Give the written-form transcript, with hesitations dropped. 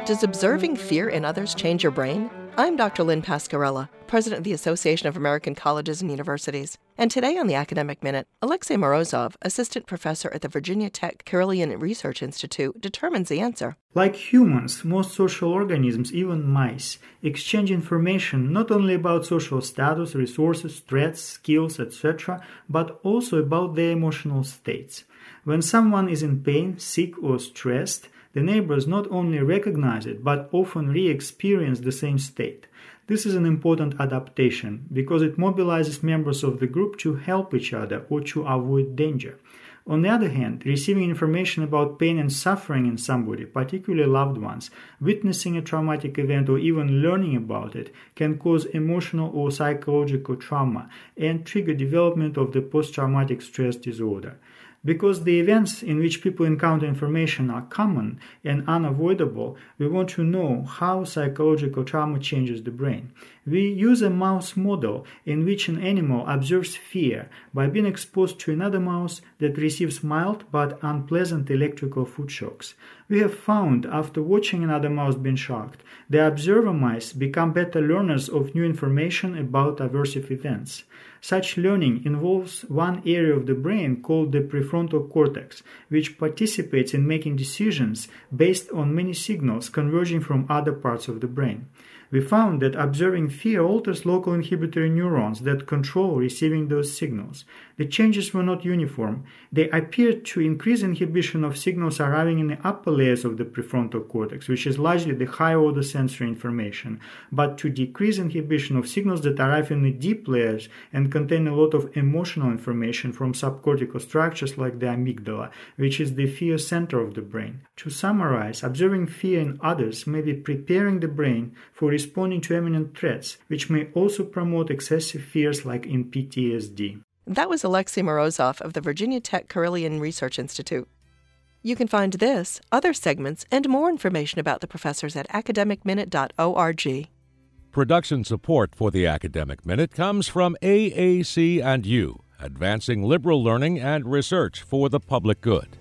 Does observing fear in others change your brain? I'm Dr. Lynn Pascarella, President of the Association of American Colleges and Universities. And today on the Academic Minute, Alexey Morozov, Assistant Professor at the Virginia Tech Kirillian Research Institute, determines the answer. Like humans, most social organisms, even mice, exchange information not only about social status, resources, threats, skills, etc., but also about their emotional states. When someone is in pain, sick, or stressed, the neighbors not only recognize it, but often re-experience the same state. This is an important adaptation, because it mobilizes members of the group to help each other or to avoid danger. On the other hand, receiving information about pain and suffering in somebody, particularly loved ones, witnessing a traumatic event or even learning about it, can cause emotional or psychological trauma and trigger development of the post-traumatic stress disorder. Because the events in which people encounter information are common and unavoidable, we want to know how psychological trauma changes the brain. We use a mouse model in which an animal observes fear by being exposed to another mouse that receives mild but unpleasant electrical food shocks. We have found, after watching another mouse being shocked, the observer mice become better learners of new information about aversive events. Such learning involves one area of the brain called the prefrontal cortex, which participates in making decisions based on many signals converging from other parts of the brain. We found that observing fear alters local inhibitory neurons that control receiving those signals. The changes were not uniform. They appeared to increase inhibition of signals arriving in the upper layers of the prefrontal cortex, which is largely the high-order sensory information, but to decrease inhibition of signals that arrive in the deep layers and contain a lot of emotional information from subcortical structures like the amygdala, which is the fear center of the brain. To summarize, observing fear in others may be preparing the brain for responding to imminent threats, which may also promote excessive fears like in PTSD. That was Alexey Morozov of the Virginia Tech Kirillian Research Institute. You can find this, other segments, and more information about the professors at academicminute.org. Production support for the Academic Minute comes from AAC&U, advancing liberal learning and research for the public good.